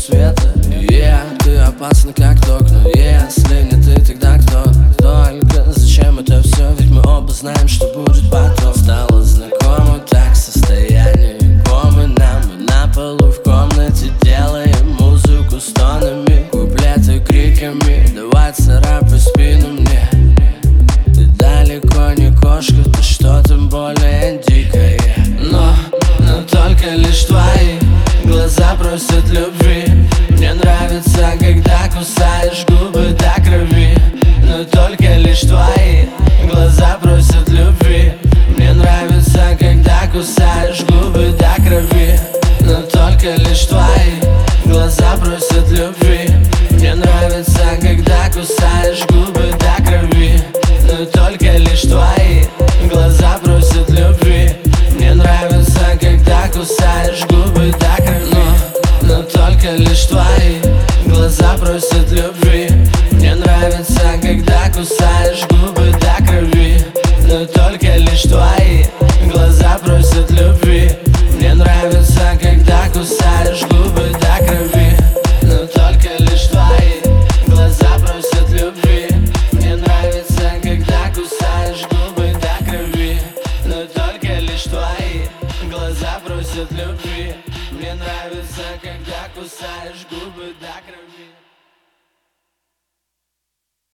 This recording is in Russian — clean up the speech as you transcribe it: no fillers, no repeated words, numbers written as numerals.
света. Ты опасна как ток, но если не ты, тогда кто? Только зачем это все? Ведь мы оба знаем, что будет потом. Стало знакомо так состояние комы нам. Мы на полу в комнате делаем музыку стонами, куплеты криками. Давай царапай спину мне. Ты далеко не кошка, ты что-то более дикое. Но только лишь твои глаза просят любви. Мне нравится, когда кусаешь губы до крови. Но только лишь твои глаза просят любви. Мне нравится, когда кусаешь губы до крови. Но только лишь твои глаза просят любви. Мне нравится, когда кусаешь губы до крови. Но только лишь твои глаза просят любви. Мне нравится, когда кусаешь губы до крови. Но только лишь твои глаза просят любви. Мне нравится, когда кусаешь губы до крови. Но только лишь твои глаза просят любви. Мне нравится, когда кусаешь губы до крови. Но только лишь твои глаза просят любви. Мне нравится, когда кусаешь губы до крови. Но только лишь твои глаза просят любви. Мне нравится, когда кусаешь губы до крови.